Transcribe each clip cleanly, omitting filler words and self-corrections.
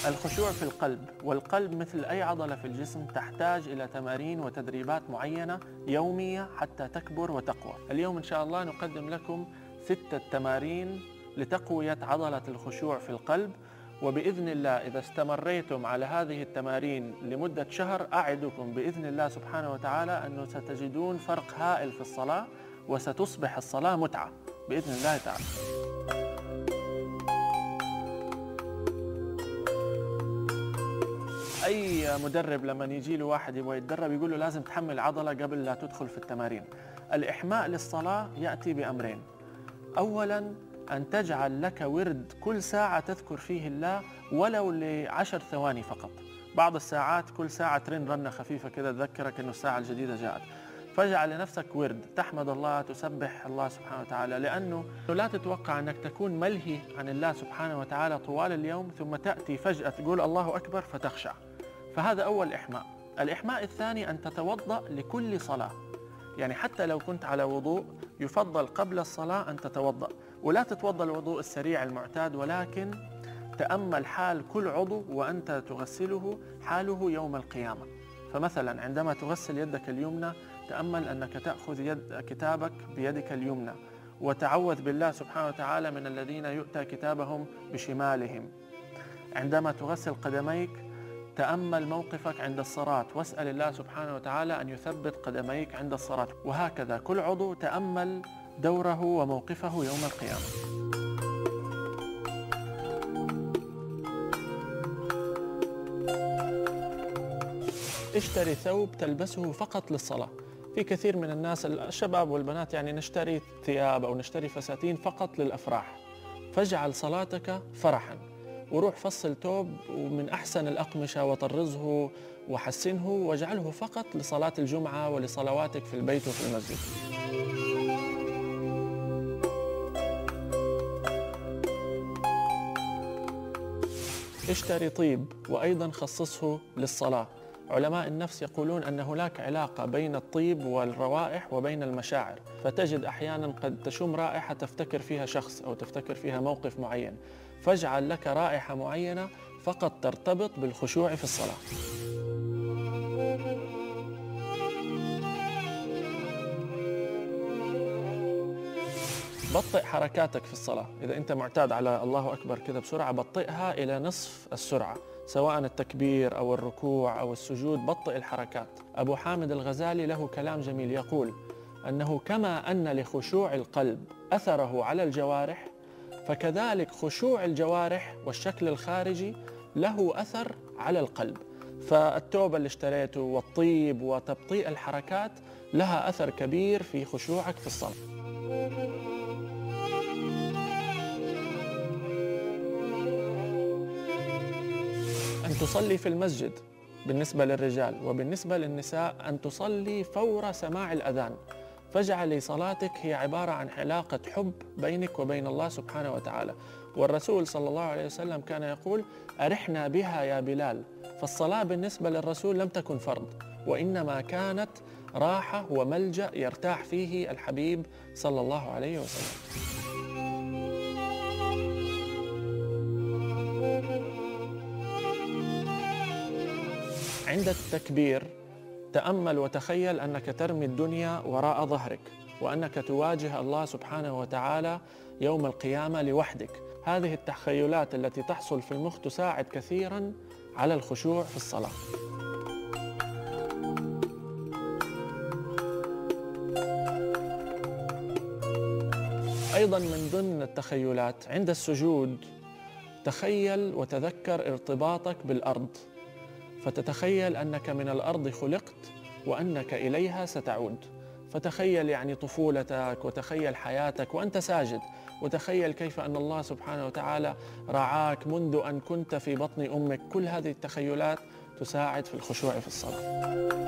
الخشوع في القلب، والقلب مثل أي عضلة في الجسم تحتاج إلى تمارين وتدريبات معينة يومية حتى تكبر وتقوى. اليوم إن شاء الله نقدم لكم 6 تمارين لتقوية عضلة الخشوع في القلب، وبإذن الله إذا استمريتم على هذه التمارين لمدة شهر أعدكم بإذن الله سبحانه وتعالى أنه ستجدون فرق هائل في الصلاة، وستصبح الصلاة متعة بإذن الله تعالى. أي مدرب لما يجي له واحد يبغى يتدرب يقول له لازم تحمل عضلة قبل لا تدخل في التمارين. الإحماء للصلاة يأتي بأمرين. أولاً أن تجعل لك ورد كل ساعة تذكر فيه الله ولو ل10 ثواني فقط. بعض الساعات كل ساعة ترن رنة خفيفة كده تذكرك أنه الساعة الجديدة جاءت. فاجعل لنفسك ورد تحمد الله، تسبح الله سبحانه وتعالى، لأنه لا تتوقع أنك تكون ملهي عن الله سبحانه وتعالى طوال اليوم ثم تأتي فجأة تقول الله أكبر فتخشع. فهذا أول إحماء. الإحماء الثاني أن تتوضأ لكل صلاة، يعني حتى لو كنت على وضوء يفضل قبل الصلاة أن تتوضأ، ولا تتوضأ الوضوء السريع المعتاد، ولكن تأمل حال كل عضو وأنت تغسله حاله يوم القيامة. فمثلا عندما تغسل يدك اليمنى تأمل أنك تأخذ كتابك بيدك اليمنى، وتعوذ بالله سبحانه وتعالى من الذين يؤتى كتابهم بشمالهم. عندما تغسل قدميك تأمل موقفك عند الصلاة، واسأل الله سبحانه وتعالى أن يثبت قدميك عند الصلاة، وهكذا كل عضو تأمل دوره وموقفه يوم القيامة. اشتري ثوب تلبسه فقط للصلاة. في كثير من الناس الشباب والبنات يعني نشتري ثياب أو نشتري فساتين فقط للأفراح. فاجعل صلاتك فرحاً، وروح فصل توب ومن أحسن الأقمشة وطرزه وحسنه واجعله فقط لصلاة الجمعة ولصلواتك في البيت وفي المسجد. اشتري طيب وأيضا خصصه للصلاة. علماء النفس يقولون أن هناك علاقة بين الطيب والروائح وبين المشاعر، فتجد أحيانا قد تشم رائحة تفتكر فيها شخص أو تفتكر فيها موقف معين، فاجعل لك رائحة معينة فقط ترتبط بالخشوع في الصلاة. بطئ حركاتك في الصلاة. إذا أنت معتاد على الله أكبر كذا بسرعة، بطئها إلى نصف السرعة، سواء التكبير أو الركوع أو السجود، بطئ الحركات. أبو حامد الغزالي له كلام جميل يقول أنه كما أن لخشوع القلب أثره على الجوارح، فكذلك خشوع الجوارح والشكل الخارجي له أثر على القلب. فالتوبة اللي اشتريته والطيب وتبطيء الحركات لها أثر كبير في خشوعك في الصلاة. أن تصلي في المسجد بالنسبة للرجال، وبالنسبة للنساء أن تصلي فور سماع الأذان. فاجعل صلاتك هي عبارة عن علاقة حب بينك وبين الله سبحانه وتعالى. والرسول صلى الله عليه وسلم كان يقول أرحنا بها يا بلال. فالصلاة بالنسبة للرسول لم تكن فرض، وإنما كانت راحة وملجأ يرتاح فيه الحبيب صلى الله عليه وسلم. عند التكبير تأمل وتخيل أنك ترمي الدنيا وراء ظهرك، وأنك تواجه الله سبحانه وتعالى يوم القيامة لوحدك. هذه التخيلات التي تحصل في المخ تساعد كثيراً على الخشوع في الصلاة. أيضاً من ضمن التخيلات عند السجود تخيل وتذكر ارتباطك بالأرض، فتتخيل أنك من الأرض خلقت وأنك إليها ستعود. فتخيل يعني طفولتك، وتخيل حياتك وأنت ساجد، وتخيل كيف أن الله سبحانه وتعالى رعاك منذ أن كنت في بطن أمك. كل هذه التخيلات تساعد في الخشوع في الصلاة.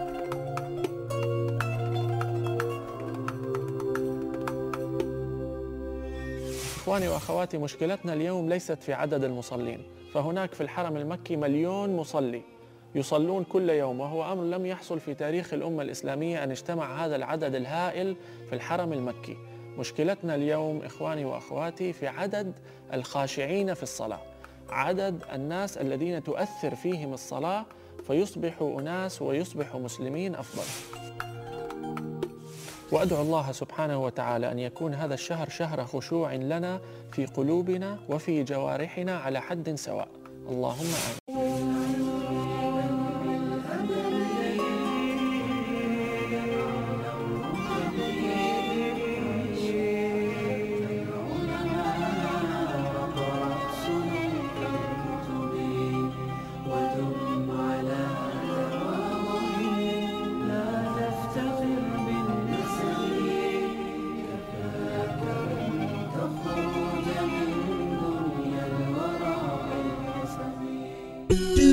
إخواني وأخواتي، مشكلتنا اليوم ليست في عدد المصلين. فهناك في الحرم المكي 1,000,000 مصلي يصلون كل يوم، وهو أمر لم يحصل في تاريخ الأمة الإسلامية أن اجتمع هذا العدد الهائل في الحرم المكي. مشكلتنا اليوم إخواني وأخواتي في عدد الخاشعين في الصلاة. عدد الناس الذين تؤثر فيهم الصلاة فيصبحوا أناس ويصبحوا مسلمين أفضل. وأدعو الله سبحانه وتعالى أن يكون هذا الشهر شهر خشوع لنا في قلوبنا وفي جوارحنا على حد سواء. اللهم آمين. تخرج من دنيا الورى بالحسب.